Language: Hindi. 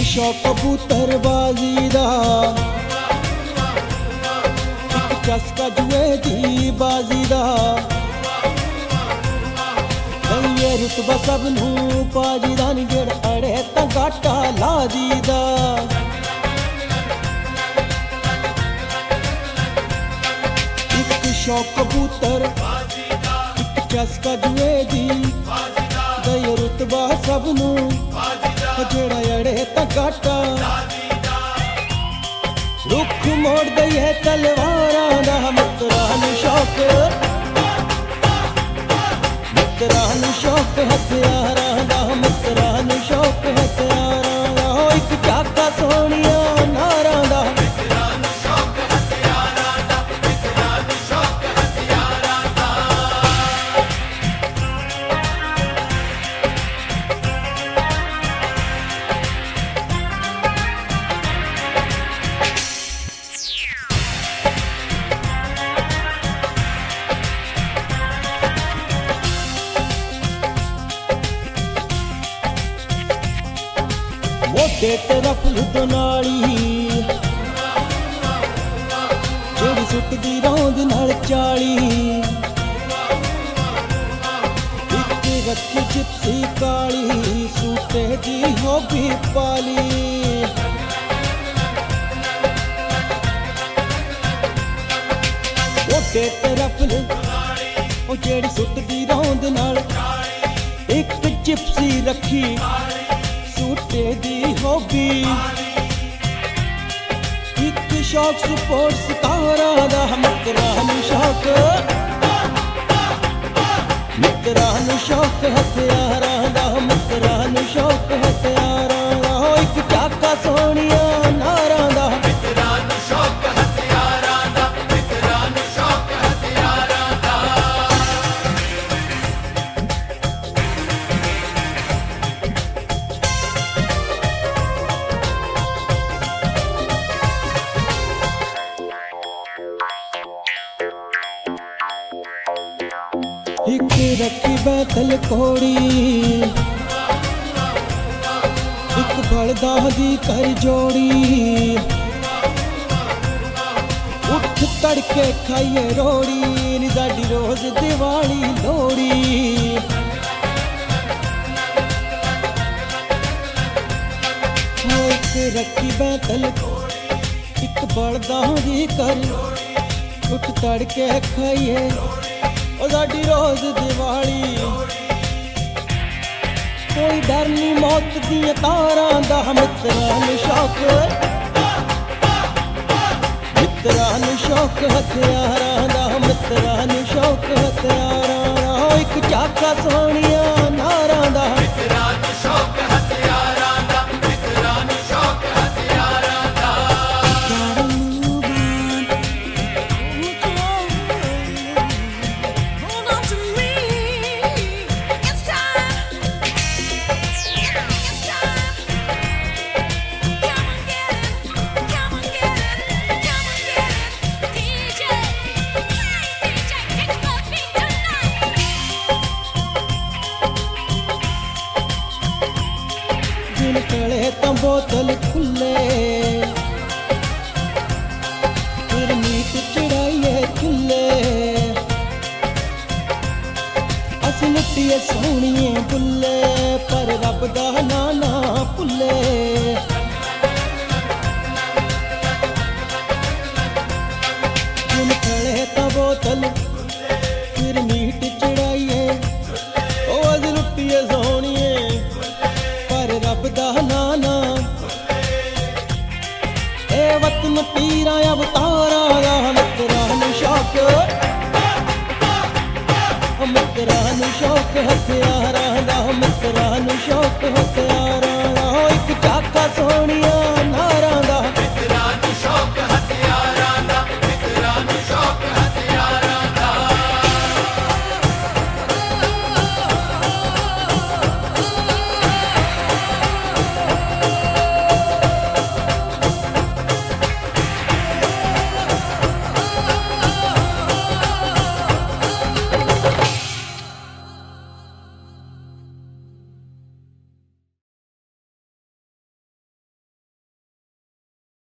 शौक कबूतरबाजी दा, इक चस्का जुए दी बाजी दा। ये रुतबा सब नूं पाजी दा नी, जेड़ा अड़े तां घाटा ला दीदा। इक शौक कबूतर इक चस्का जुए दी, ये रुतबा सब नूं जेड़ा अड़े तां घाटा। रुख मोड़ दईए तलवारां दा, मित्तरां नूं शौक, मित्तरां नूं शौक हथियारां दा, मित्तरां नूं शौक हथियारां दा। इक चाका सोहणिया नारां दा, मित्तरां नूं शौक हथियारां दा, मित्तरां नूं शौक हथियारां दा। मोटे ते रफल दोनाली, जेड़ी सुटदी रौंद नाल चाली। इक रखी जिप्सी काली, सूटे दी होबी पाली। मोटे ते रफल ओ जेड़ी सुटदी रौंद नाल, इक जिप्सी रखी सूटे दी होबी। इक शौक स्पोर्ट्स कारां दा, मित्तरां नूं शौक, मित्तरां नूं शौक हथियारां दा, मित्तरां नूं शौक हथियारां दा। इक चाका सोहणिया नारां दा, मित्तरां नूं शौक हथियारां दा, मित्तरां नूं शौक हथियारां दा। इक रखी बैतल कोड़ी, इक बलदा दी कर जोड़ी। उठ तड़के खाइए रोड़ी, नी साडी रोज दिवाली लोड़ी। इक रखी बैतल इक बलदा दी कर, उठ तड़के खाइए साडी रोज दिवाली। कोई डर नी मौत दियां तारां दा, मित्तरां नूं शौक, मित्तरां नूं शौक हथियारां दा, मित्तरां नूं शौक हथियारां दा। इक चाका सोहणिया नारां दा, मित्तरां नूं शौक हथियारां दा, मित्तरां नूं शौक हथियारां दा। निकले तां बोतल खुले, फिर मीट चढ़ाइए चुल्ले। अस लुटिए सोहणिए बुल्ले, पर रब दा नाना भुल्ले। निकले तां बोतल फिर मीट चढ़ाइए, ओ अस लुटिए सोहणिए रब दा नाना। ए वतन पीरां अवतारां दा, मित्तरां नूं शौक, मित्तरां नूं शौक हथियारां दा, मित्तरां नूं शौक हथियारां दा। इक चाका सोहणिया